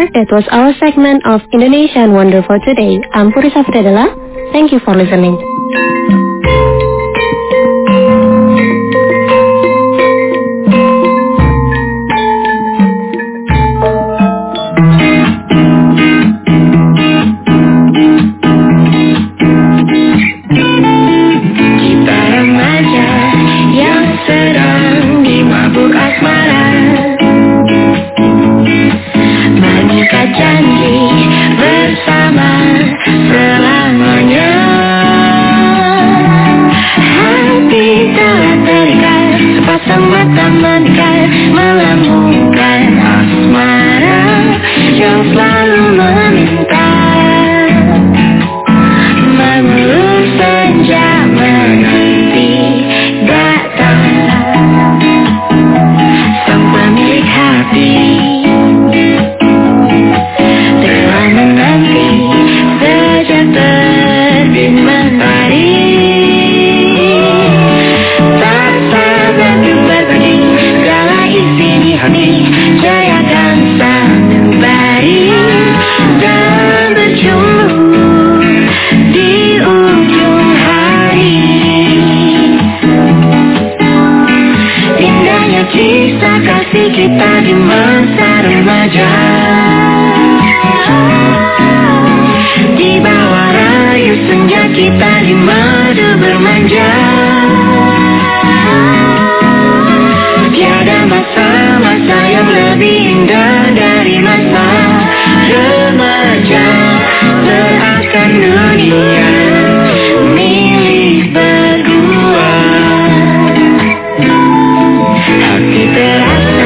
that was our segment of Indonesian Wonder for today. I'm Purisa Fredela. Thank you for listening. Kita di masa remaja, di bawah rayu senja kita di madu bermanja. Tiada masa-masa yang lebih indah dari masa remaja. Seakan dunia milik berdua. Hati terasa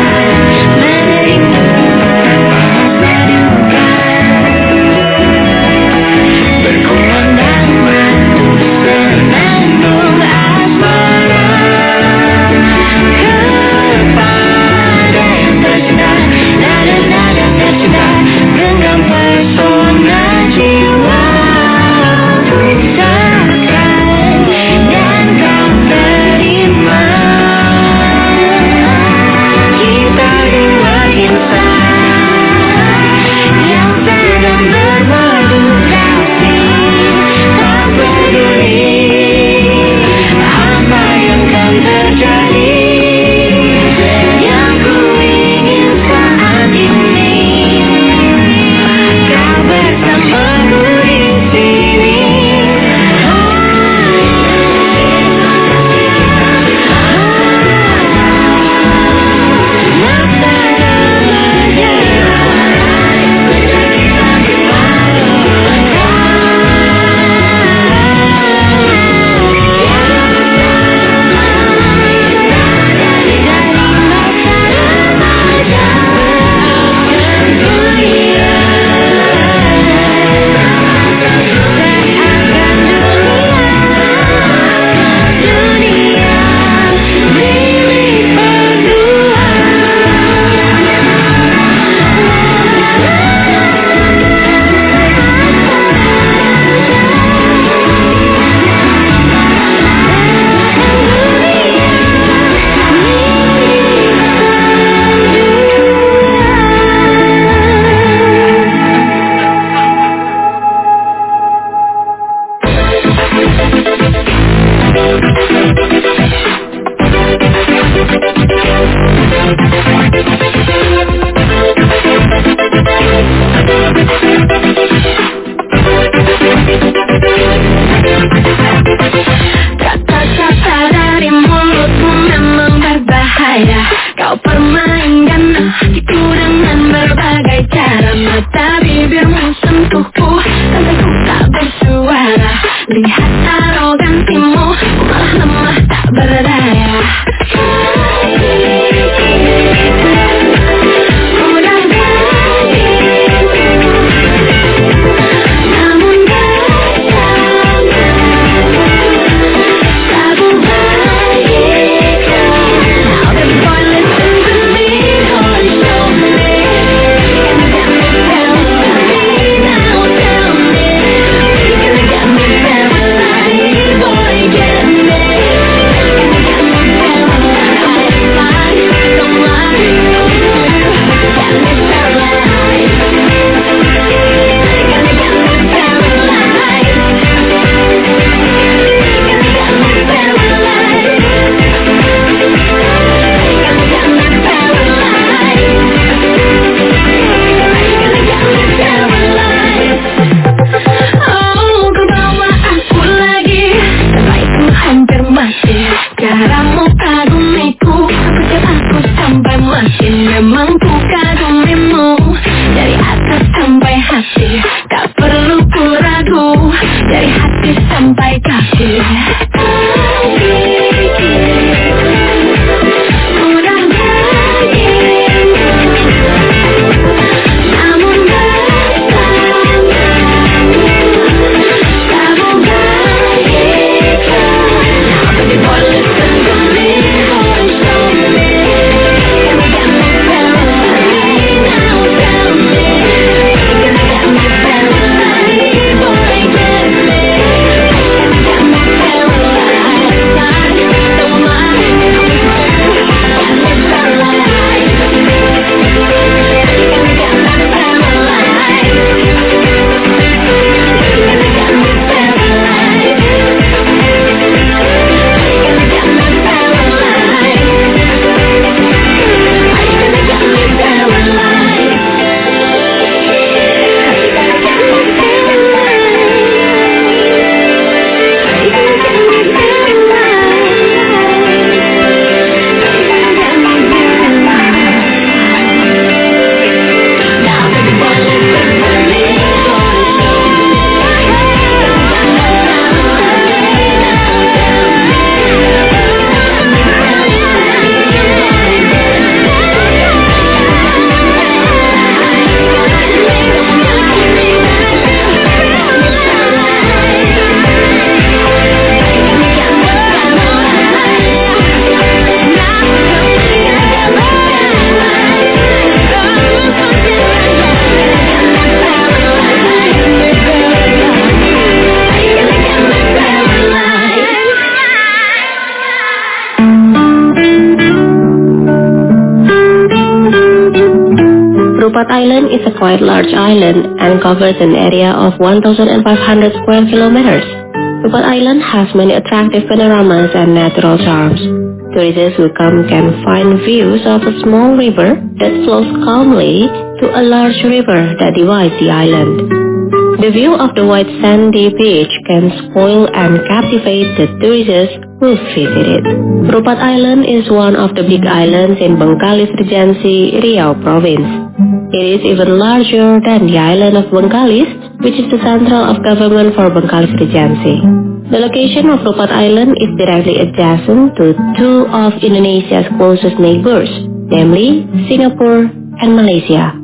Rupat Island is a quite large island and covers an area of 1,500 square kilometers. Rupat Island has many attractive panoramas and natural charms. Tourists who come can find views of a small river that flows calmly to a large river that divides the island. The view of the white sandy beach can spoil and captivate the tourists who visit it. Rupat Island is one of the big islands in Bengkalis Regency, Riau Province. It is even larger than the island of Bengkalis, which is the central of government for Bengkalis Regency. The location of Rupat Island is directly adjacent to two of Indonesia's closest neighbors, namely Singapore and Malaysia.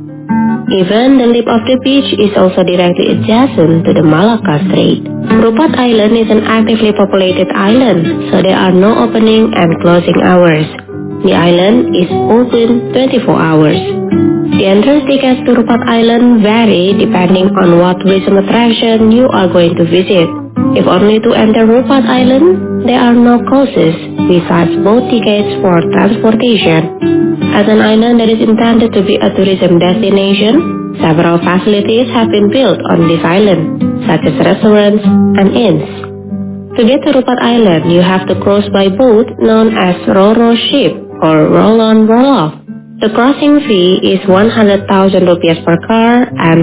Even the lip of the beach is also directly adjacent to the Malacca Strait. Rupat Island is an actively populated island, so there are no opening and closing hours. The island is open 24 hours. The entrance tickets to Rupat Island vary depending on what tourism attraction you are going to visit. If only to enter Rupat Island, there are no costs besides boat tickets for transportation. As an island that is intended to be a tourism destination, several facilities have been built on this island, such as restaurants and inns. To get to Rupat Island, you have to cross by boat known as Ro-Ro ship or roll-on roll-off. The crossing fee is 100,000 rupiah per car and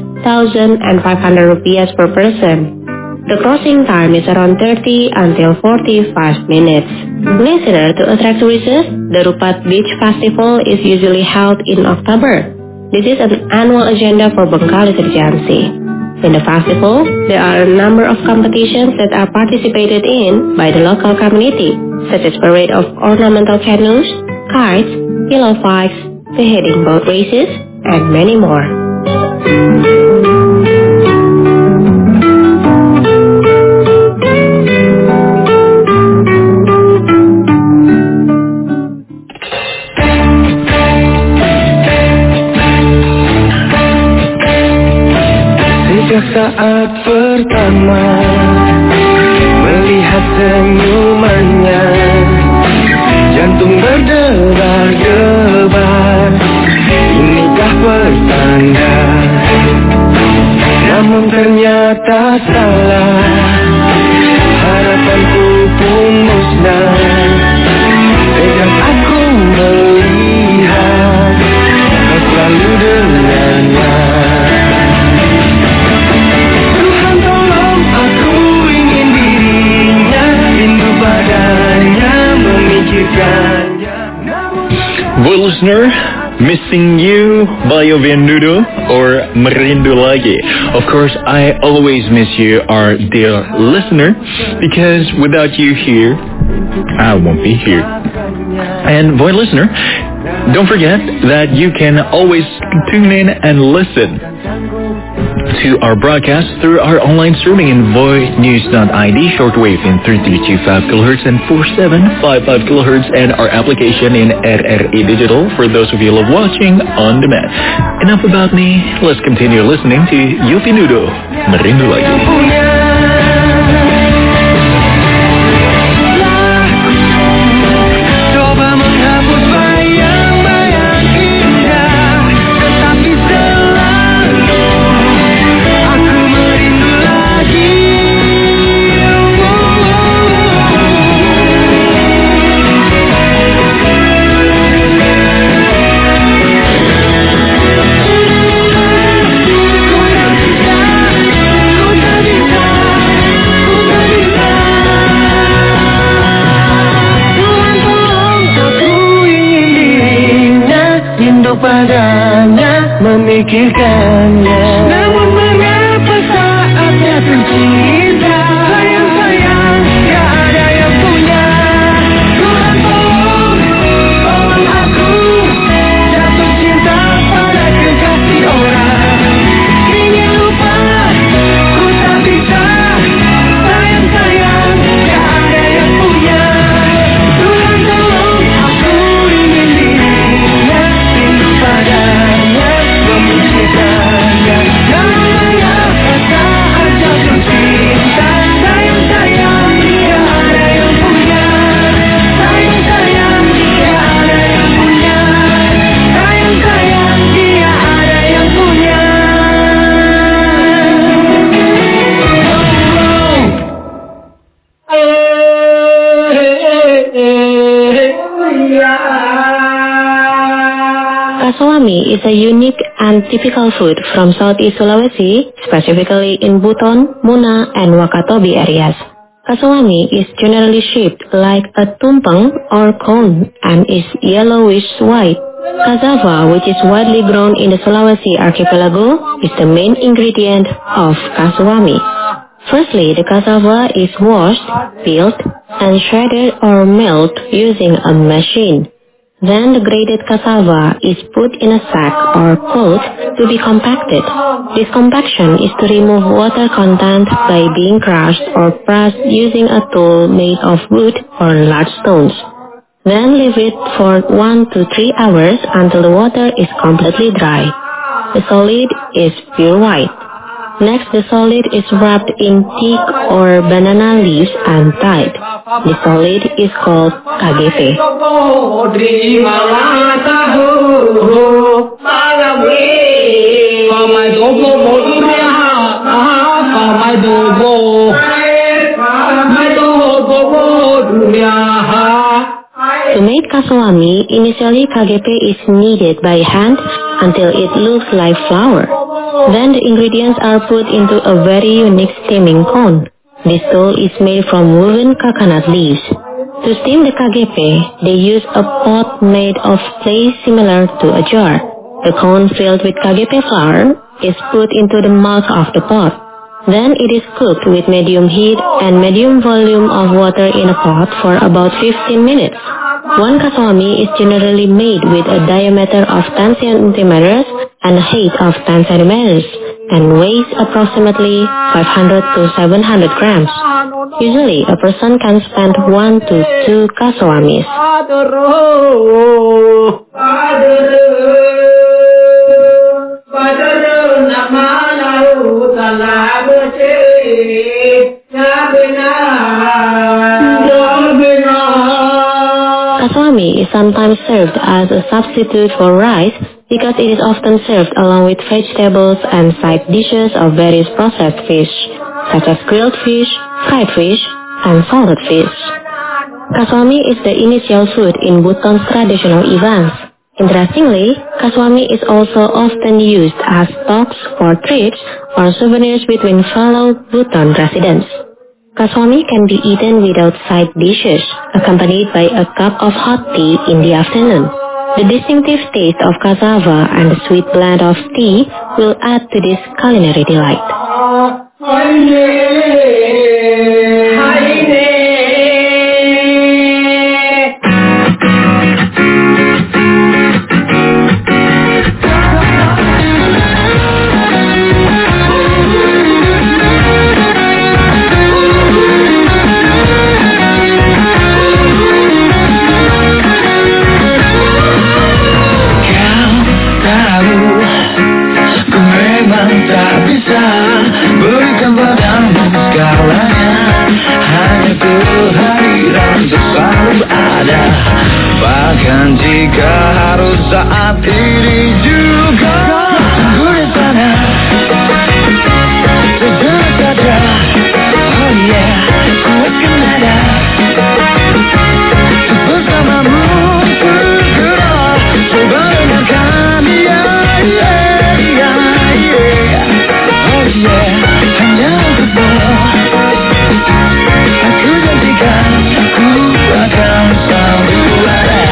6,500 rupiah per person. The crossing time is around 30 until 45 minutes. Listener, to attract tourists, the Rupat Beach Festival is usually held in October. This is an annual agenda for Bengkalis Regency. In the festival, there are a number of competitions that are participated in by the local community, such as parade of ornamental canoes, kites, pillow fights, beheading boat races, and many more. Sejak saat pertama melihat senyumannya, jantung berdebar-debar. Inikah pertanda? Namun ternyata salah. Harapanku pun musnah sejak aku melihat kau selalu dengannya. Tuhan tolong, aku ingin dirinya, rindu padanya, memikirkannya. Well, listener, Missing You by Nudo or Merindu Lagi. Of course, I always miss you, our dear listener, because without you here, I won't be here. And boy listener, don't forget that you can always tune in and listen to our broadcast through our online streaming in voinews.id, shortwave in 3325 kHz and 4755 kHz, and our application in RRI Digital for those of you who love watching on demand. Enough about me, let's continue listening to Yulti Nudo, Merindu Lagi. Padanya memikirkannya. Namun mengapa saatnya tercinta, sayang-sayang gak ada yang punya. Tuhan tolong aku jatuh cinta pada kekasih orang. Ingin lupa ku tak bisa, sayang-sayang gak ada yang punya. Tuhan tolong aku ingin dirinya, padanya memujikannya. Namun mengapa saat jatuh cinta, sayang-sayang gak ada yang punya. Sayang-sayang gak ada yang punya. Sayang-sayang gak ada yang punya. Kasawami is a unique and typical food from Southeast Sulawesi, specifically in Buton, Muna, and Wakatobi areas. Kasawami is generally shaped like a tumpeng or cone and is yellowish white. Cassava, which is widely grown in the Sulawesi archipelago, is the main ingredient of kasawami. Firstly, the cassava is washed, peeled, and shredded or milled using a machine. Then the grated cassava is put in a sack or cloth to be compacted. This compaction is to remove water content by being crushed or pressed using a tool made of wood or large stones. Then leave it for 1 to 3 hours until the water is completely dry. The solid is pure white. Next, the solid is wrapped in teak or banana leaves and tied. The solid is called KGP. To make kasawami, initially KGP is kneaded by hand until it looks like flour. Then the ingredients are put into a very unique steaming cone. This dough is made from woven coconut leaves. To steam the KGP, they use a pot made of clay similar to a jar. The cone filled with KGP flour is put into the mouth of the pot. Then it is cooked with medium heat and medium volume of water in a pot for about 15 minutes. One kasawami is generally made with a diameter of 10 centimeters and a height of 10 centimeters and weighs approximately 500 to 700 grams. Usually, a person can spend 1 to 2 kasawamis. Kasawami is sometimes served as a substitute for rice because it is often served along with vegetables and side dishes of various processed fish, such as grilled fish, fried fish, and salted fish. Kasawami is the initial food in Buton's traditional events. Interestingly, kasawami is also often used as stocks for trips or souvenirs between fellow Buton residents. Kasawami can be eaten without side dishes, accompanied by a cup of hot tea in the afternoon. The distinctive taste of cassava and the sweet blend of tea will add to this culinary delight. Berikan padamu segalanya, hanya kehadiran selalu ada. Bahkan jika harus saat ini juga, tunggu di sana sejenak saja. Oh yeah, ku akan ada bersamamu segera. Coba dengarkan, yeah, yeah, yeah, yeah. Oh yeah, hanya untukmu aku janjikan, ku akan selalu ada.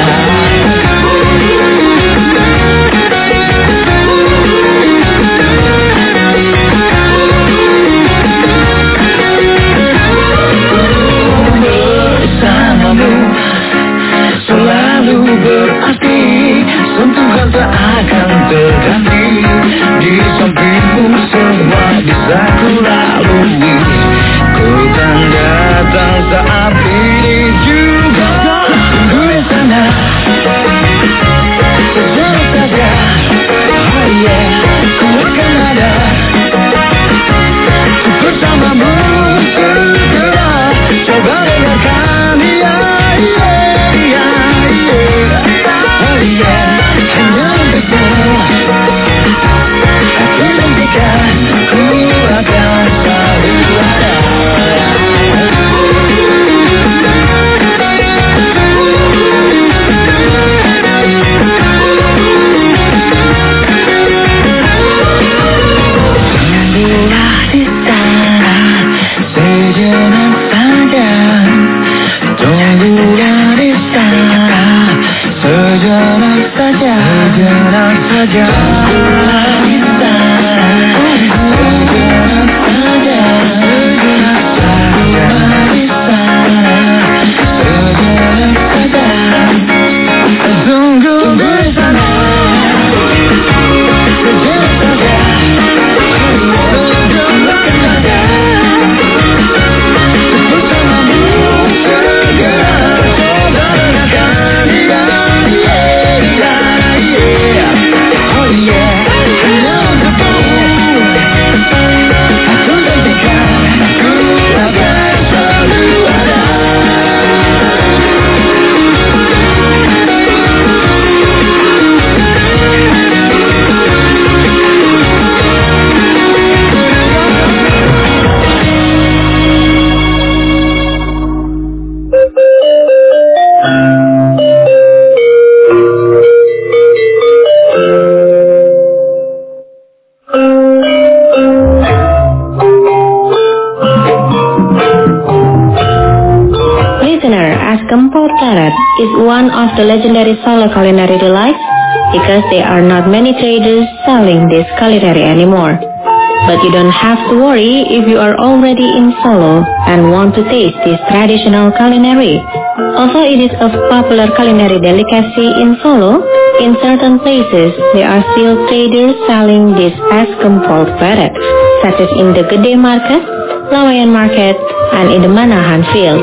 Bersamamu selalu berarti, sentuhan tak akan terganti. Di sampingmu semua bisa ku lalui, ku kan datang saat ini juga. Tunggu di sana sejenak saja. Oh yeah, ku akan ada bersamamu segera. Coba dengarkan, yeah, yeah, yeah, yeah. Oh yeah, hanya untukmu aku janjikan, ku akan selalu ada. Tunggulah di sana sejenak saja. Tunggulah di sana sejenak saja. Sejenak saja. Tunggulah di sana sejenak saja. Sejenak saja. Di sana sejenak saja. Tunggu di sana sejenak saja. Gempol Pleret is one of the legendary Solo culinary delights because there are not many traders selling this culinary anymore. But you don't have to worry if you are already in Solo and want to taste this traditional culinary. Although it is a popular culinary delicacy in Solo, in certain places there are still traders selling this as Gempol Pleret, such as in the Gede Market, Lawayan Market, and in the Manahan Field.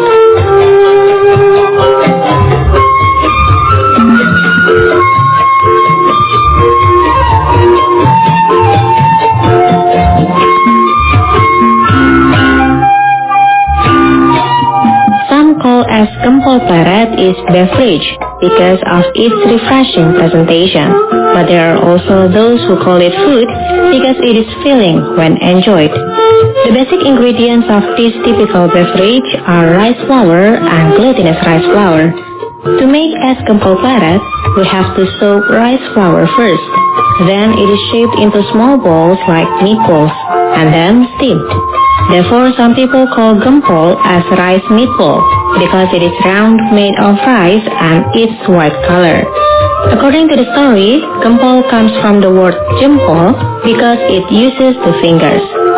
As Gempol Pleret is beverage because of its refreshing presentation, but there are also those who call it food because it is filling when enjoyed. The basic ingredients of this typical beverage are rice flour and glutinous rice flour. To make as Gempol Pleret, we have to soak rice flour first. Then it is shaped into small balls like meatballs and then steamed. Therefore, some people call gempol as rice meatball because it is round, made of rice, and its white color. According to the story, gempol comes from the word jempol because it uses the fingers.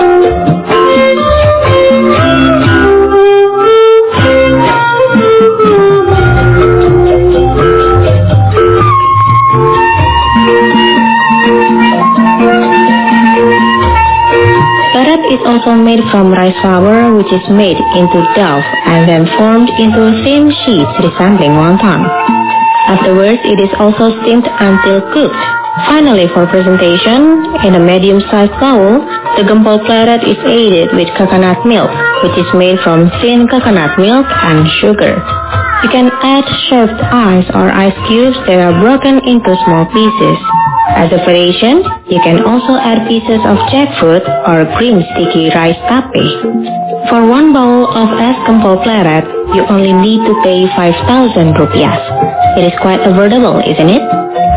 Pleret is also made from rice flour, which is made into dough and then formed into thin sheets resembling wonton. Afterwards, it is also steamed until cooked. Finally, for presentation, in a medium-sized bowl, the gempol pleret is aided with coconut milk, which is made from thin coconut milk and sugar. You can add shaved ice or ice cubes that are broken into small pieces. As a variation, you can also add pieces of jackfruit or green sticky rice tape. For one bowl of es gempol pleret, you only need to pay 5,000 rupiah. It is quite affordable, isn't it?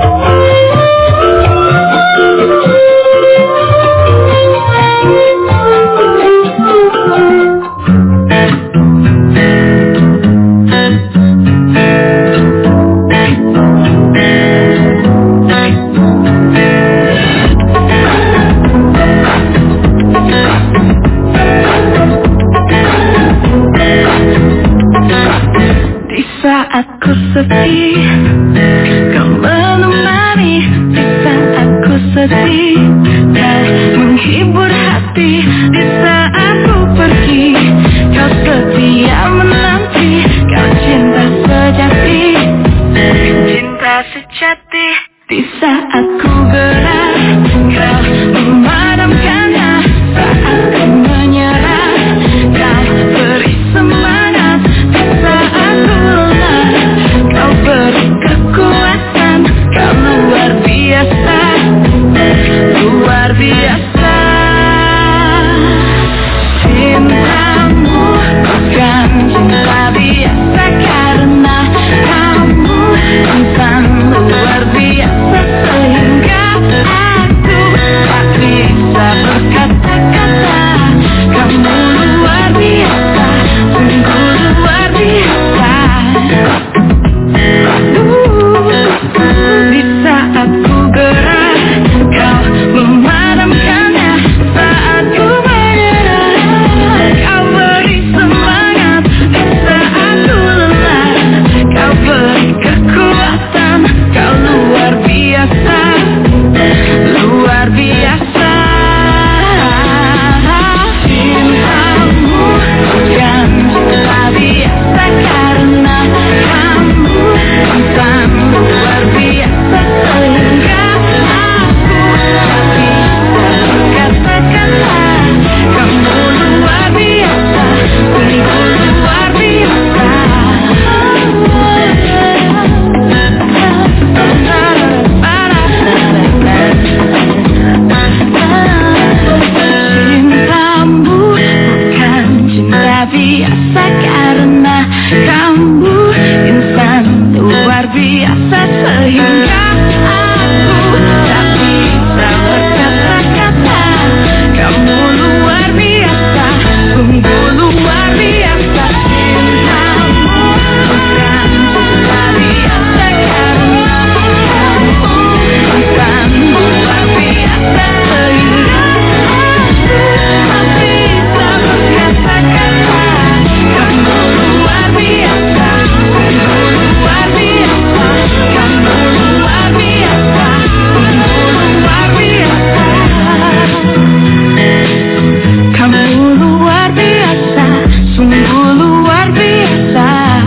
Aku sepi, kau menemani. Di saat aku sedih, kau menghibur hati. Di saat aku pergi, kau setia menanti. Kau cinta sejati, cinta sejati. Di saat ku gerak, kau memadamkannya. Saat ku menyerah, kau beri semangat. Di saat ku kau beri kekuatan, kau luar biasa, luar biasa. Cintamu bukan cinta biasa karena kamu insan luar biasa sehingga aku tak bisa berkata-kata. Kamu luar biasa, sungguh luar biasa. Di saat ku gerak, kau memadamkannya. Saat ku menyerah, kau beri semangat. Di saat ku lelah, kau beri kekuatan. Kau luar biasa, luar biasa. Cintamu bukan cinta biasa karena kamu insan luar biasa sehingga aku tak bisa berkata-kata. Kamu luar biasa, sungguh luar biasa. Cintamu bukan cinta biasa karena kamu insan luar biasa sehingga aku tak bisa berkata-kata. Kamu luar biasa, sungguh luar biasa. Cintamu bukan cinta biasa karena kamu insan luar biasa sehingga aku tak bisa berkata-kata. Kamu luar biasa, sungguh luar biasa. Kamu luar biasa, sungguh luar biasa. Kamu luar biasa, sungguh luar biasa.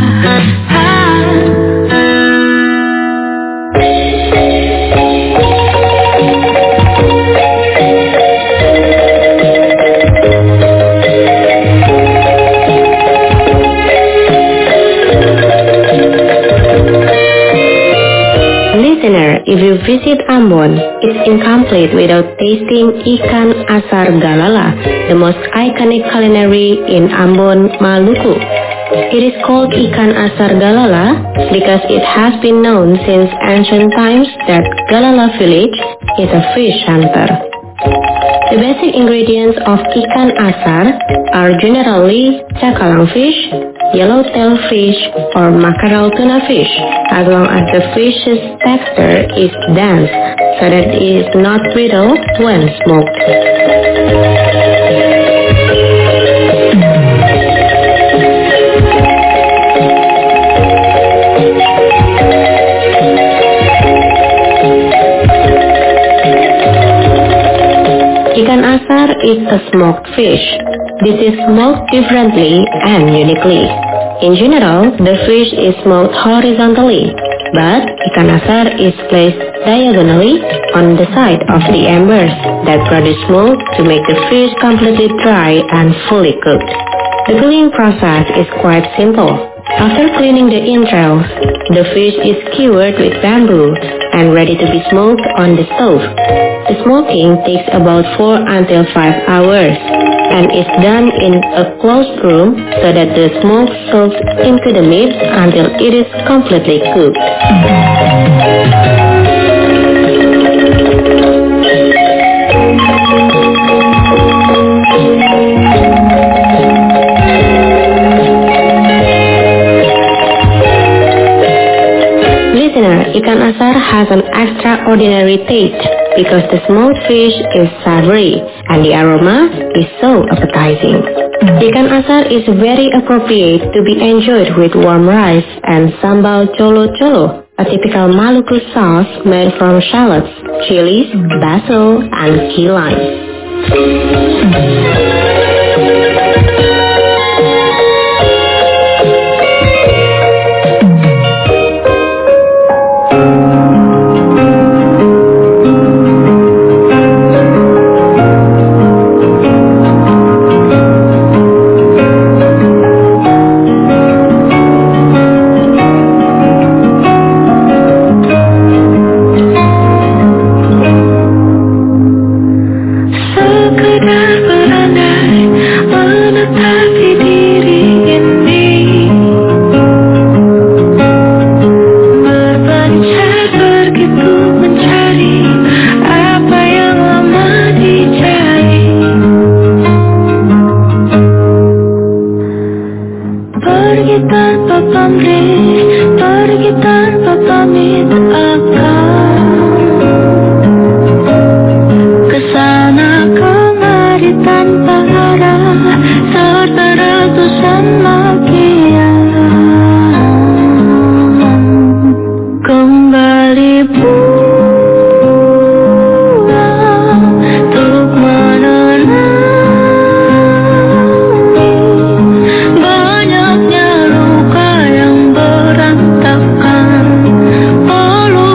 Listener, if you visit Ambon, it's incomplete without tasting ikan asar galala, the most iconic culinary in Ambon, Maluku. It is called ikan asar galala because it has been known since ancient times that Galala village is a fish hunter. The basic ingredients of ikan asar are generally cakalang fish, yellowtail fish, or mackerel tuna fish, as long as the fish's texture is dense, so that it is not brittle when smoked. Ikan asar is a smoked fish. This is smoked differently and uniquely. In general, the fish is smoked horizontally, but ikan asar is placed diagonally on the side of the embers that produce smoke to make the fish completely dry and fully cooked. The cooking process is quite simple. After cleaning the entrails, the fish is skewered with bamboo and ready to be smoked on the stove. The smoking takes about 4 until 5 hours and is done in a closed room so that the smoke soaks into the meat until it is completely cooked. Ikan asar has an extraordinary taste because the smoked fish is savory and the aroma is so appetizing. Ikan asar is very appropriate to be enjoyed with warm rice and sambal colo-colo, a typical Maluku sauce made from shallots, chilies, basil, and key lime. Banyaknya luka yang berantakan, polusi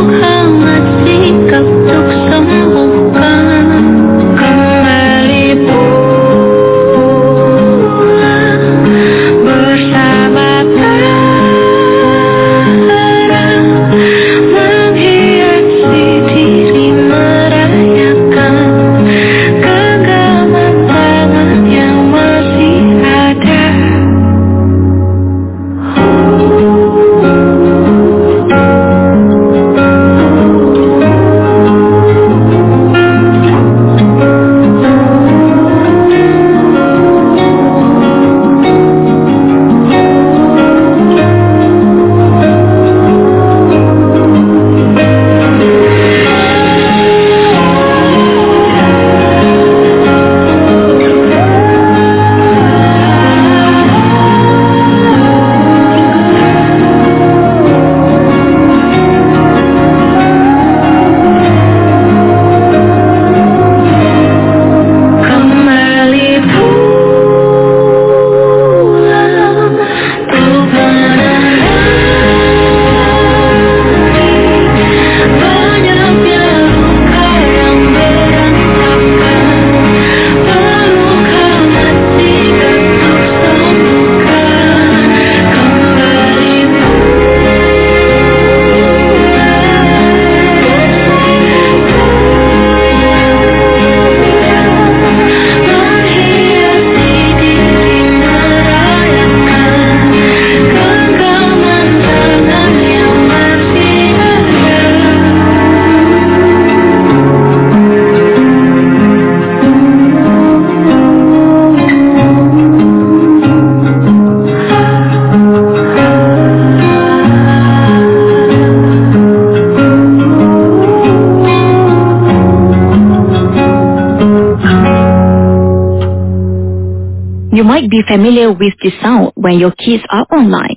might be familiar with the sound when your kids are online.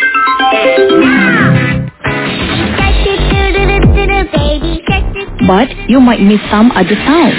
But you might miss some other sounds.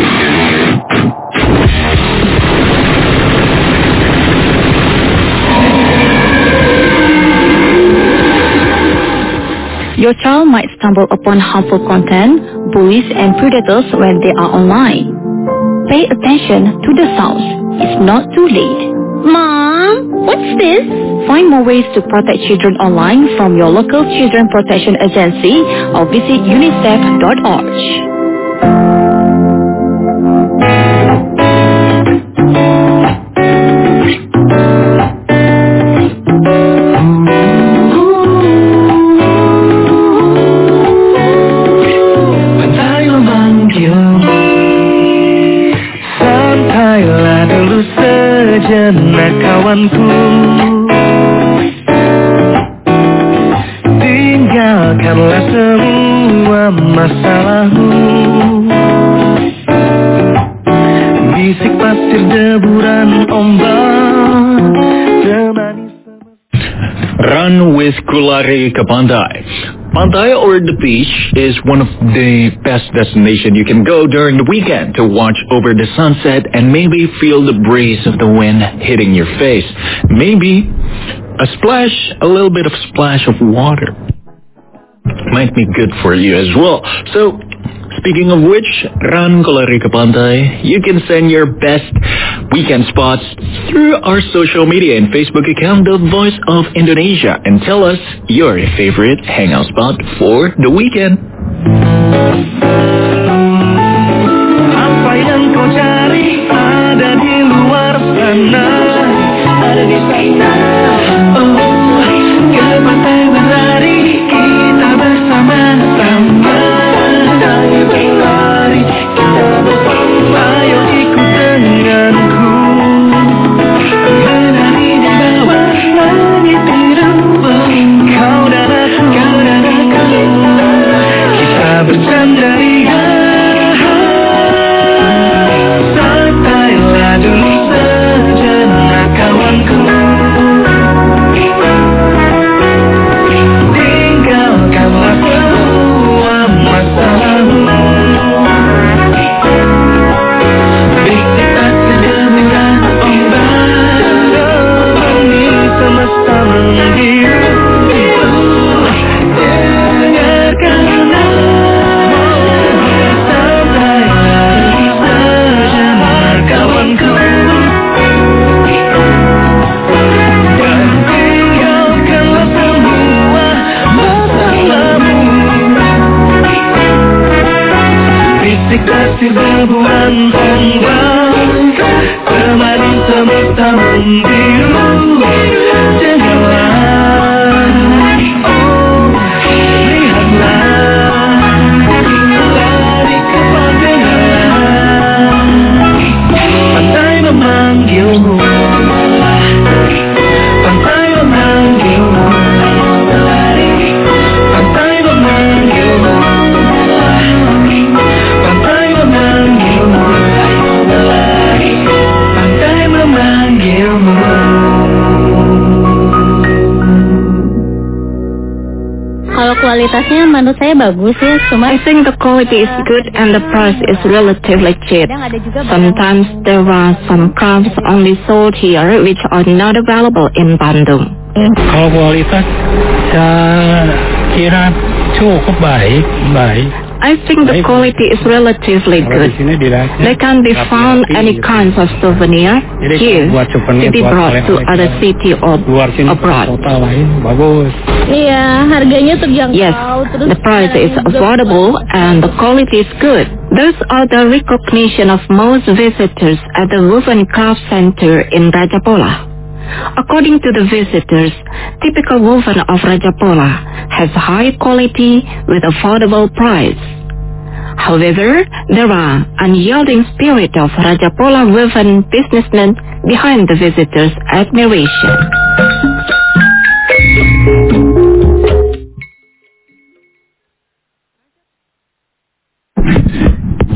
Your child might stumble upon harmful content, bullies, and predators when they are online. Pay attention to the sounds. It's not too late. Mom, what's this? Find more ways to protect children online from your local children protection agency or visit unicef.org. Sejenak kawanku, tinggalkanlah semua masalahmu. Bisik pasir deburan ombak, temani Run with Kulari ke Pantai. Pantai or the beach is one of the best destinations you can go during the weekend to watch over the sunset and maybe feel the breeze of the wind hitting your face. Maybe a little bit of splash of water might be good for you as well. So, speaking of which, Run Kulari ke Pantai, you can send your best weekend spots through our social media and Facebook account, The Voice of Indonesia, and tell us your favorite hangout spot for the weekend. apa yang kau cari ada di luar sana, ada di sana. Oh, ke pantai berlari kita bersama-sama. Ayo berlari kita bersama. Ayo ikut denganku, menari di bawah langit biru. Kau dan aku, kita bercanda ria. Santailah dulu sejenak kawanku, tinggalkanlah semua masalahmu. Bisik pasir deburan ombak, temani semesta membiru. Dengarkanlah, santailah sejenak kawanku, dan tinggalkanlah semua masalahmu. Bisik pasir deburan ombak, temani semesta membiru. Janganlah, oh, lihatlah, lari ke pantai. Pantai memanggilmu, pantai memanggilmu, pantai memanggilmu, pantai memanggilmu, pantai memanggilmu. Kalau kualitasnya menurut saya bagus ya, cuma I think the quality is good and the price is relatively cheap. kadang ada juga Sometimes there are some crafts only sold here which are not available in Bandung. Kalau kualitas saya kira cukup baik. I think the quality is relatively Kalau di good. sini dilihatnya There can be found any kinds of souvenir here buat souvenir, to be buat brought to oleh-oleh. other city or Luar sini abroad. kota lain bagus. iya harganya terjangkau. Yes, terus the price is juga affordable and the quality is good. Those are the recognition of most visitors at the Woven Craft Center in Rajapola. According to the visitors, typical woven of Rajapola has high quality with affordable price. However, there are unyielding spirit of Rajapola woven businessmen behind the visitors' admiration.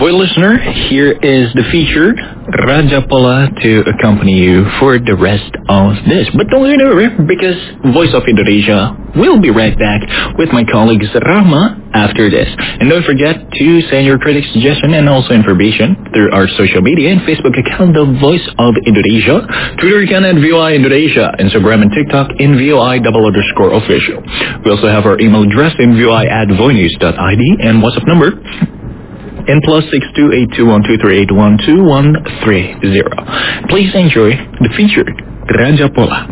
Boy listener, here is the feature Raja Pola to accompany you for the rest of this. But don't go anywhere because Voice of Indonesia will be right back with my colleagues Rahma after this. And don't forget to send your critic suggestion and also information through our social media and Facebook account, The Voice of Indonesia, Twitter account at VOI Indonesia, Instagram and TikTok in VOI_official. We also have our email address in VOI@voinews.id and WhatsApp number in +628212381230. Please enjoy the feature Raja Pola.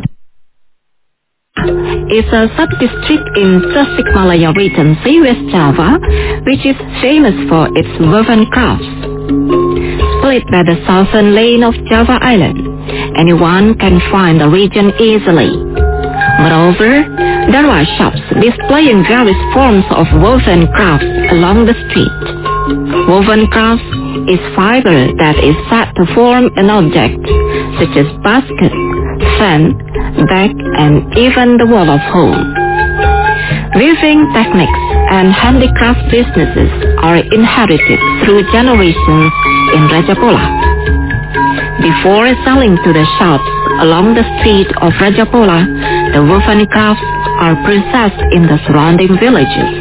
Is a sub-district in Tasikmalaya Regency, West Java, which is famous for its woven crafts. Split by the southern lane of Java Island, anyone can find the region easily. Moreover, there are shops displaying various forms of woven crafts along the street. Woven crafts is fiber that is said to form an object, such as basket, fan, bag, and even the wall of home. Weaving techniques and handicraft businesses are inherited through generations in Raja Pola. Before selling to the shops along the street of Raja Pola, the woven crafts are processed in the surrounding villages.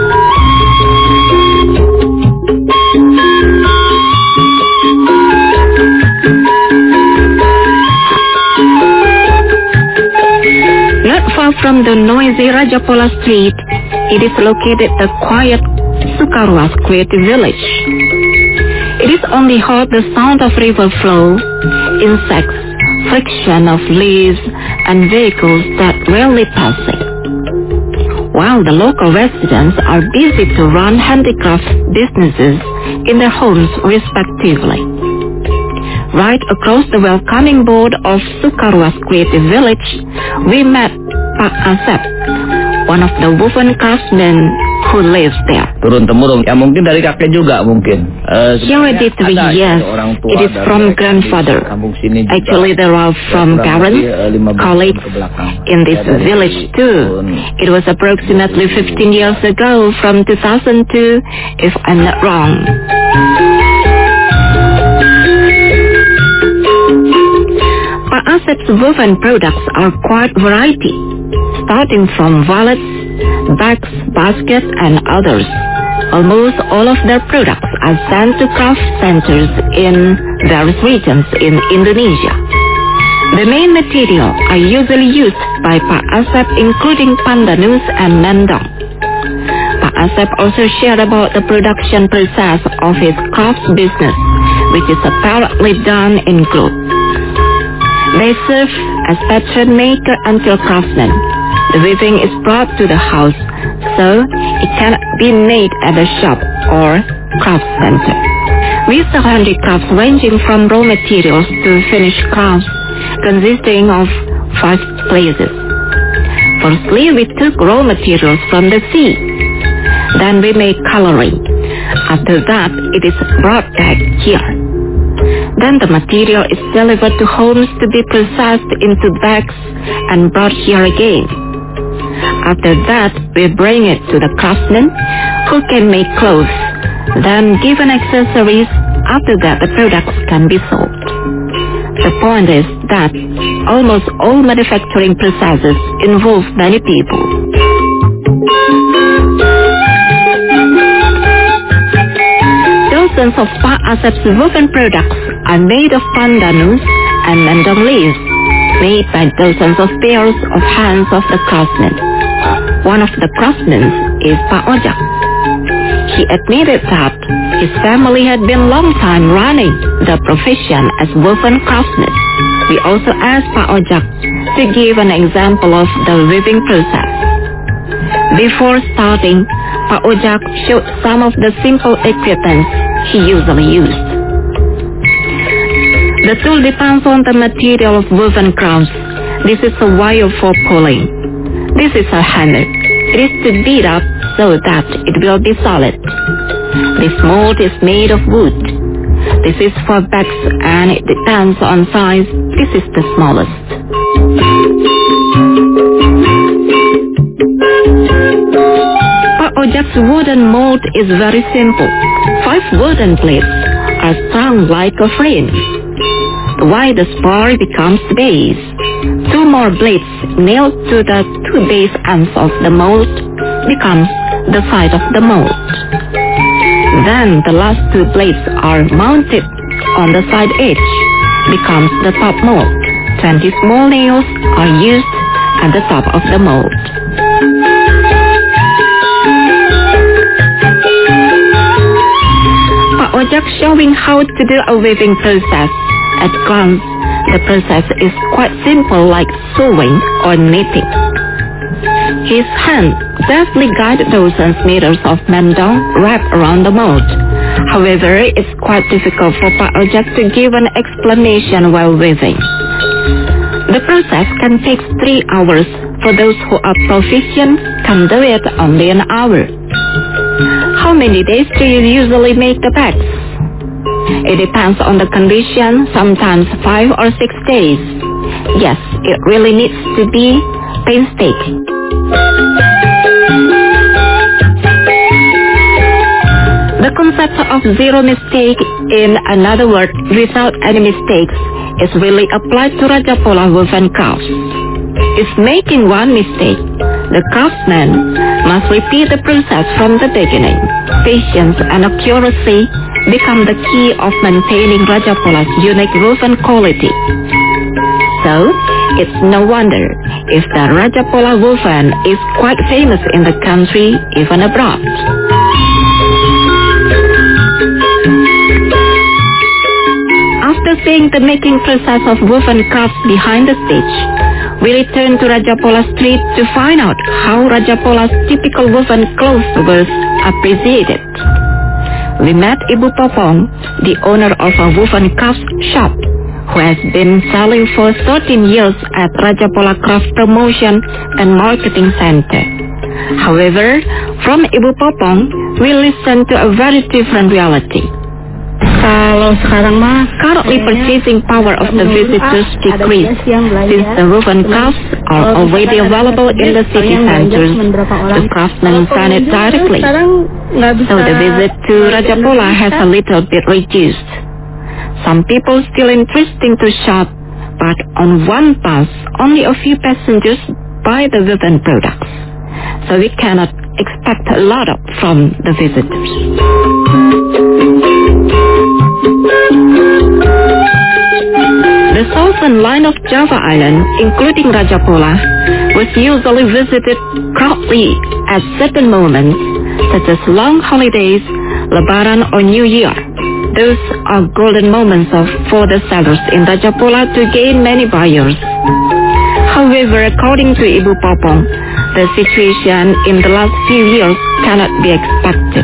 Not far from the noisy Raja Pola street, it is located the quiet Sukaruas Creative Village. It is only heard the sound of river flow, insects, friction of leaves, and vehicles that rarely passing. While the local residents are busy to run handicraft businesses in their homes respectively. Right across the welcoming board of Sukaruas Creative Village, we met Pak Asep, one of the woven craftsmen who lives there. Turun-temurun, ya mungkin dari kakek juga mungkin. Hereditary, yes, it is from grandfather. Actually, there are from parents, colleagues in this village too. It was approximately 15 years ago, from 2002, if I'm not wrong. Pak Asep's woven products are quite variety, starting from wallets, bags, baskets, and others. Almost all of their products are sent to craft centers in various regions in Indonesia. The main material are usually used by Pak Asep, including pandanus and mendong. Pak Asep also shared about the production process of his craft business, which is apparently done in groups. They serve as pattern maker until craftsman. The weaving is brought to the house, so it cannot be made at a shop or craft center. We sell handicrafts ranging from raw materials to finished crafts, consisting of 5 places. Firstly, we took raw materials from the sea. Then we make coloring. After that, it is brought back here. Then the material is delivered to homes to be processed into bags and brought here again. After that, we bring it to the craftsmen who can make clothes. Then given accessories, after that the products can be sold. The point is that almost all manufacturing processes involve many people. Dozens of Pak Asep's woven products are made of pandanus and mendong leaves, made by dozens of pairs of hands of the craftsmen. One of the craftsmen is Pak Ojak. He admitted that his family had been long time running the profession as woven craftsmen. We also asked Pak Ojak to give an example of the weaving process. Before starting, Pak Ojak showed some of the simple equipment he usually used. The tool depends on the material of woven crafts. This is a wire for pulling. This is a hammer. It is to beat up so that it will be solid. This mold is made of wood. This is for bags and it depends on size. This is the smallest. Pak Ojak Its wooden mold is very simple. 5 wooden plates are strung like a frame. The widest part becomes the base. 2 more blades nailed to the 2 base ends of the mold becomes the side of the mold. Then the last 2 blades are mounted on the side edge, becomes the top mold. 20 small nails are used at the top of the mold. Pak Ojak showing how to do a weaving process. At glance, the process is quite simple, like sewing or knitting. His hand deftly guides dozens meters of mendong wrapped around the mold. However, it's quite difficult for Pak Ojak to give an explanation while weaving. The process can take 3 hours. For those who are proficient, can do it only an hour. How many days do you usually make the bags? It depends on the condition, sometimes 5 or 6 days. Yes, it really needs to be painstaking. The concept of zero mistake, in another word, without any mistakes, is really applied to Rajapola woven crafts. If making one mistake, the craftsman must repeat the process from the beginning. Patience and accuracy become the key of maintaining Rajapola's unique woven quality. So, it's no wonder if the Rajapola woven is quite famous in the country, even abroad. After seeing the making process of woven crafts behind the stage, we return to Rajapola Street to find out how Rajapola's typical woven clothes were appreciated. We met Ibu Popong, the owner of a woven crafts shop, who has been selling for 13 years at Rajapola Craft Promotion and Marketing Center. However, from Ibu Popong, we listen to a very different reality. Kalau sekarang mah currently purchasing power of the visitors decreased since the woven crafts are already available in the city centers. The craftsmen sell it directly, so the visit to Rajapola has a little bit reduced. Some people still interesting to shop, but on one bus, only a few passengers buy the woven products, so we cannot expect a lot from the visitors. The southern line of Java Island, including Rajapola, was usually visited crowdly at certain moments, such as long holidays, Lebaran or New Year. Those are golden moments for the sellers in Rajapola to gain many buyers. However, according to Ibu Popong, the situation in the last few years cannot be expected.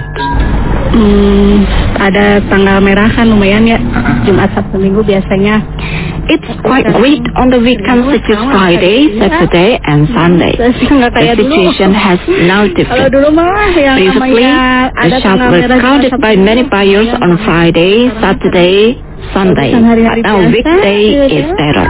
Ada tanggal merah kan lumayan ya, Jumat Sabtu Minggu biasanya. It's quite great on the weekends such as Friday, Saturday and Sunday. The situation has now different. Previously, the shops were crowded by many buyers on Friday, Saturday, Sunday. But now weekday is better.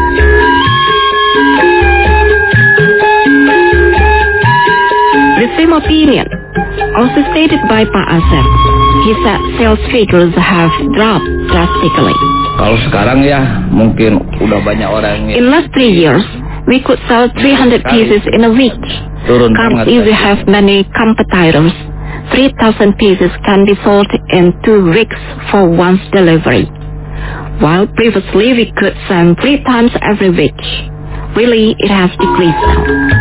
The same opinion also stated by Pak Asep. He said sales figures have dropped drastically. Kalau sekarang ya mungkin udah banyak orang yang... In last 3 years, we could sell 300 pieces in a week. Currently, we have many competitors. 3,000 pieces can be sold in 2 weeks for one's delivery, while previously we could send 3 times every week. Really, it has decreased now.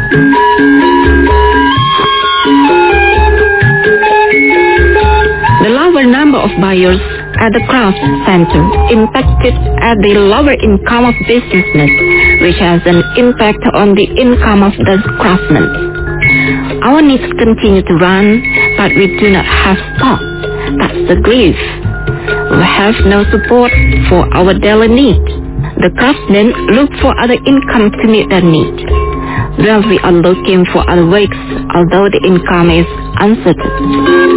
The lower number of buyers at the craft center impacted at the lower income of businessmen, which has an impact on the income of the craftsmen. Our needs continue to run, but we do not have stock. That's the grief. We have no support for our daily needs. The craftsmen look for other income to meet their need. Well, we are looking for other ways, although the income is uncertain.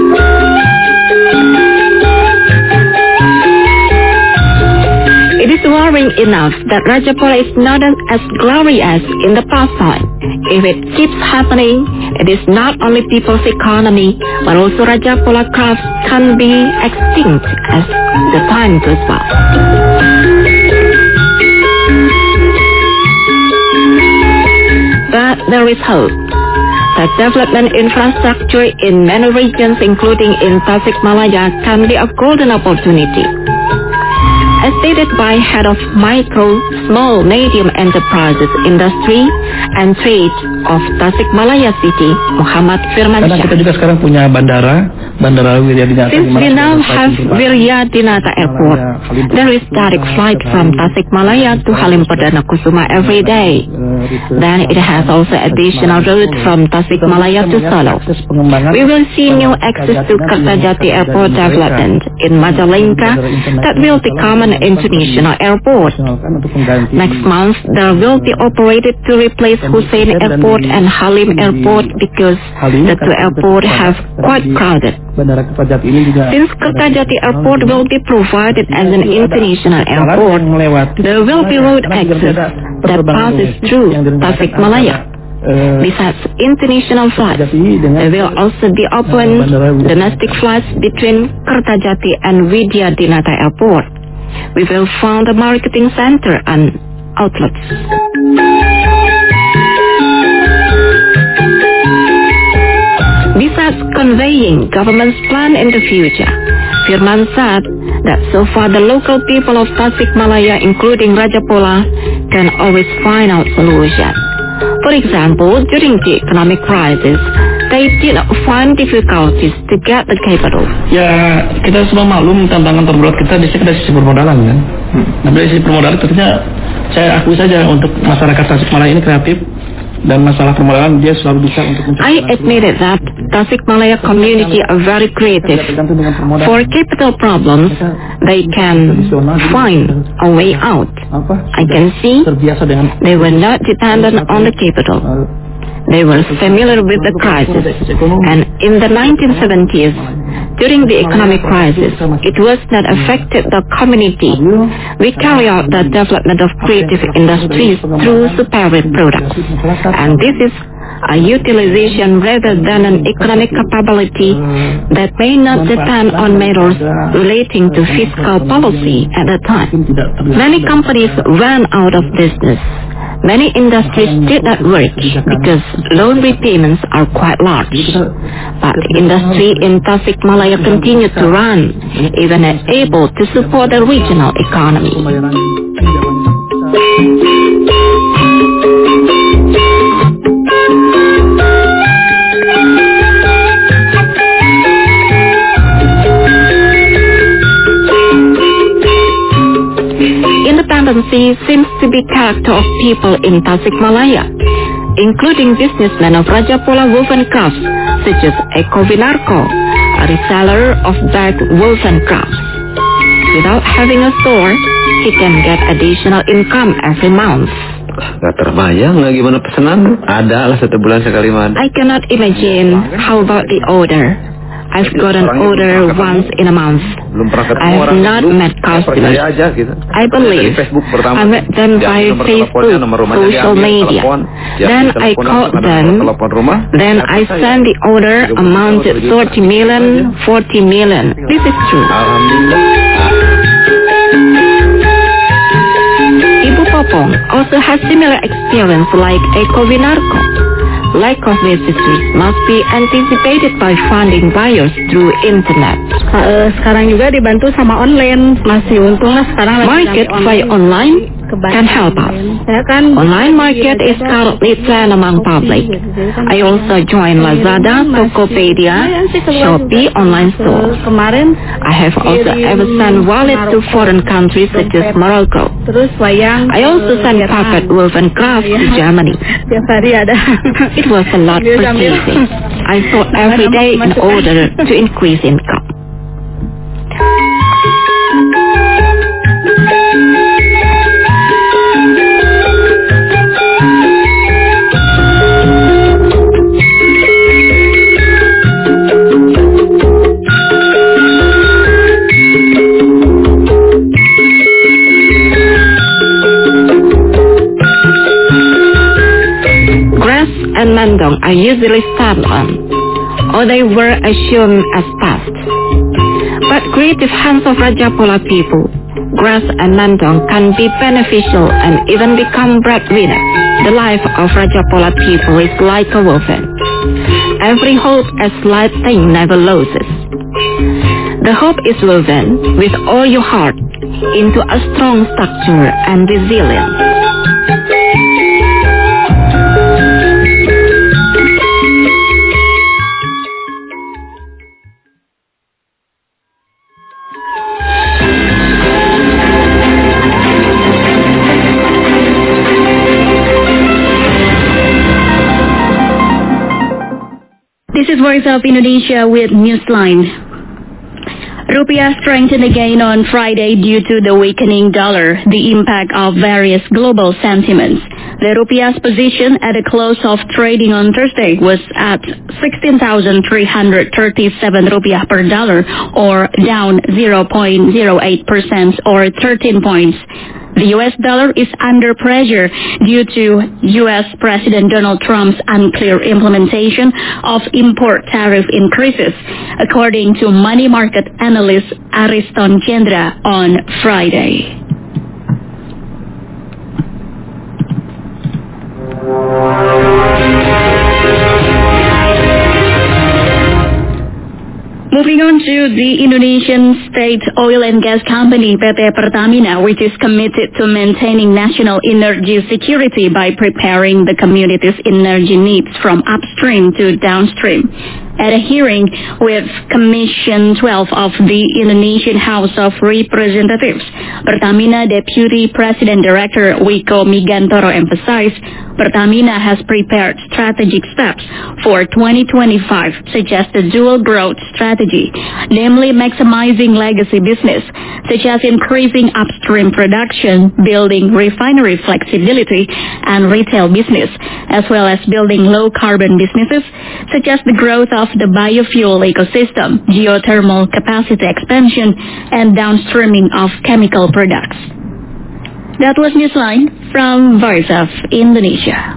It is alarming enough that Rajapala is not as glorious in the past time. If it keeps happening, it is not only people's economy, but also Rajapala crafts can be extinct as the time goes by. But there is hope that development infrastructure in many regions, including in Tasikmalaya, can be a golden opportunity. As stated by head of Micro, Small, Medium Enterprises Industry and Trade of Tasikmalaya City, Muhammad Firmansyah. Karena kita juga sekarang punya bandara Wiryadinata. Since we now have Wiryadinata Airport, there is direct flight from Tasikmalaya to Halim Perdana Kusuma every day. Then it has also additional route from Tasikmalaya to Solo. We will see new access to Kertajati Airport development in Majalengka that will become an international airport. Next month, there will be operated to replace Hussein Airport and Halim Airport because the two airports have quite crowded. Since Kertajati Airport will be provided as an international airport, there will be road access that passes through Tasikmalaya. Besides international flights, there will also be open domestic flights between Kertajati and Wiryadinata Airport. We will found a marketing center and outlets. Besides conveying government's plan in the future, Firman said that so far the local people of Tasikmalaya, including Rajapala, can always find out solutions. For example, during the economic crisis, they did not find difficulties to get the capital. Ya, kita semua maklum tantangan terberat kita di sisi permodalan kan. Nah, dari sisi permodalan tentunya saya akui saja untuk masyarakat Tasikmalaya ini kreatif dan masalah permodalan dia selalu bisa untuk mencari. I admitted that Tasikmalaya community are very creative. For capital problems, they can find a way out. I can see they were not dependent on the capital. They were familiar with the crisis, and in the 1970s, during the economic crisis, it was not affected the community. We carry out the development of creative industries through superior products, and this is a utilization rather than an economic capability that may not depend on matters relating to fiscal policy at the time. Many companies ran out of business. Many industries did not work because loan repayments are quite large. But the industry in Tasikmalaya continued to run, even able to support the regional economy. Independency seems to be character of people in Tasikmalaya, including businessmen of Rajapala woven crafts such as Eko Winarko, a reseller of bag woven crafts. Without having a store, he can get additional income every month. Gak terbayang nggak gimana pesanan? Ada lah 1 bulan sekali mah. I cannot imagine how about the order. I've got an order once in a month. I have not met customers. I believe I met them by Facebook, social media. Then I called them. Then I sent the order amounted 30 million, 40 million. This is true. Ibu Popong also has similar experience like Eko Winarko. Lack of visitors must be anticipated by finding buyers through internet. Sekarang juga dibantu sama online, masih untunglah sekarang. Market via online can help us. Online market is currently trend among public. I also joined Lazada, Tokopedia, Shopee online stores. I have also ever sent wallet to foreign countries such as Morocco. I also sent carpet woven crafts to Germany. It was a lot purchasing. I thought every day in order to increase income. Gras and Mendong are usually stepped on, or they were assumed as past. But creative hands of Rajapola people, Gras and Mendong can be beneficial and even become breadwinner. The life of Rajapola people is like a woven. Every hope a slight thing never loses. The hope is woven with all your heart into a strong structure and resilience. This is Voice of Indonesia with Newsline. Rupiah strengthened again on Friday due to the weakening dollar, the impact of various global sentiments. The rupiah's position at the close of trading on Thursday was at 16,337 rupiah per dollar, or down 0.08% or 13 points. The US dollar is under pressure due to US President Donald Trump's unclear implementation of import tariff increases, according to money market analyst Ariston Chandra on Friday. Moving on to the Indonesian state oil and gas company PT Pertamina, which is committed to maintaining national energy security by preparing the community's energy needs from upstream to downstream. At a hearing with Commission 12 of the Indonesian House of Representatives, Pertamina Deputy President Director Wiko Migantoro emphasized Pertamina has prepared strategic steps for 2025, such as the dual growth strategy, namely maximizing legacy business, such as increasing upstream production, building refinery flexibility and retail business, as well as building low-carbon businesses, such as the growth of the biofuel ecosystem, geothermal capacity expansion, and downstreaming of chemical products. That was Newsline from Voice of Indonesia.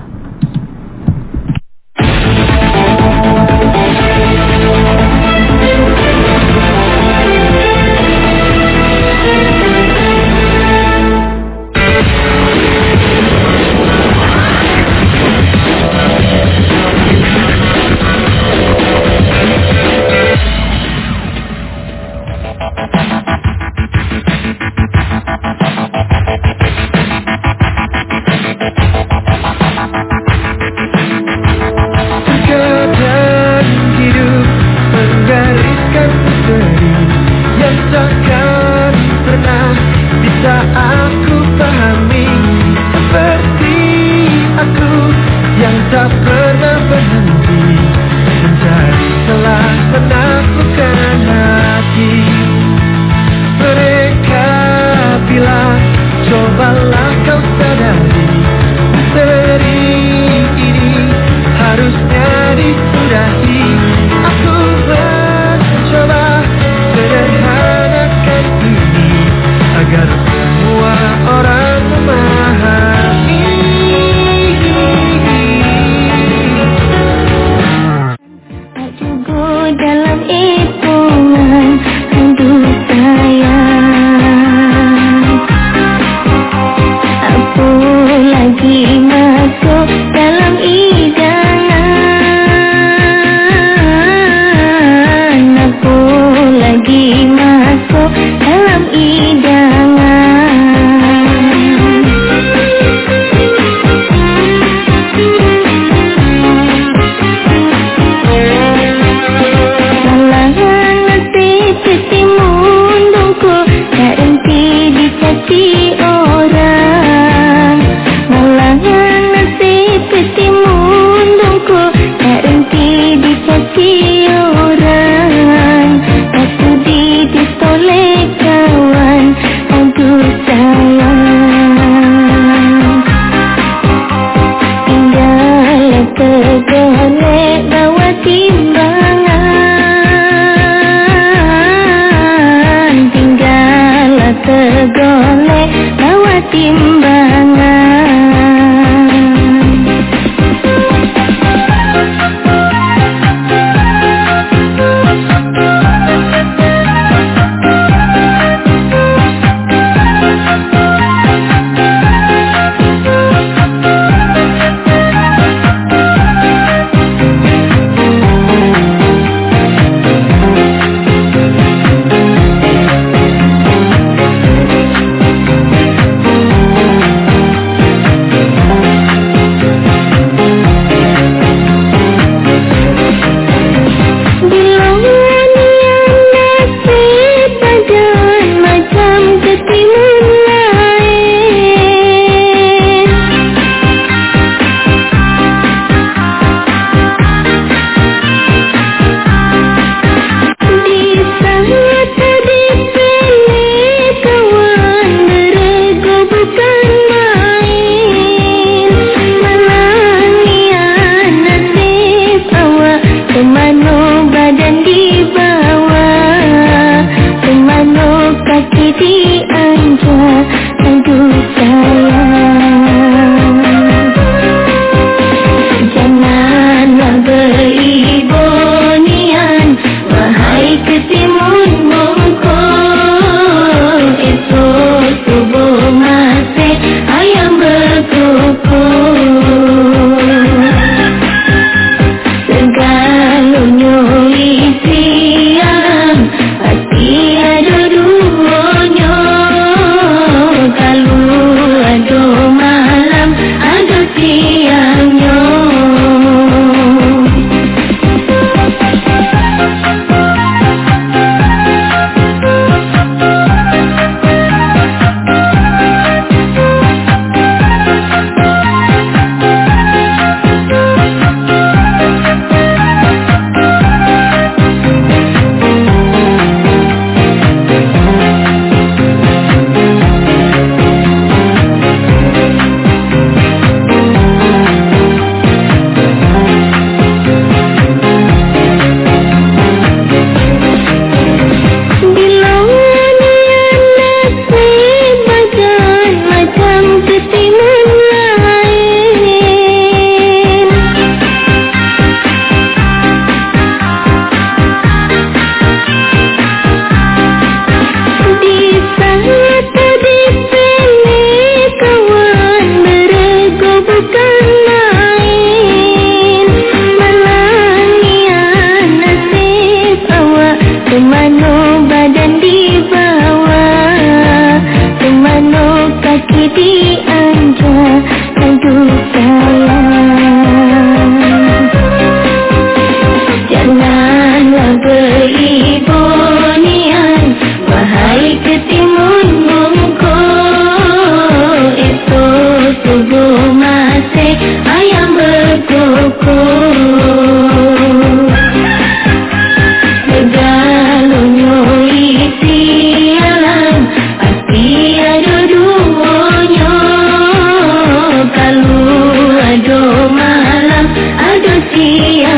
bahagia.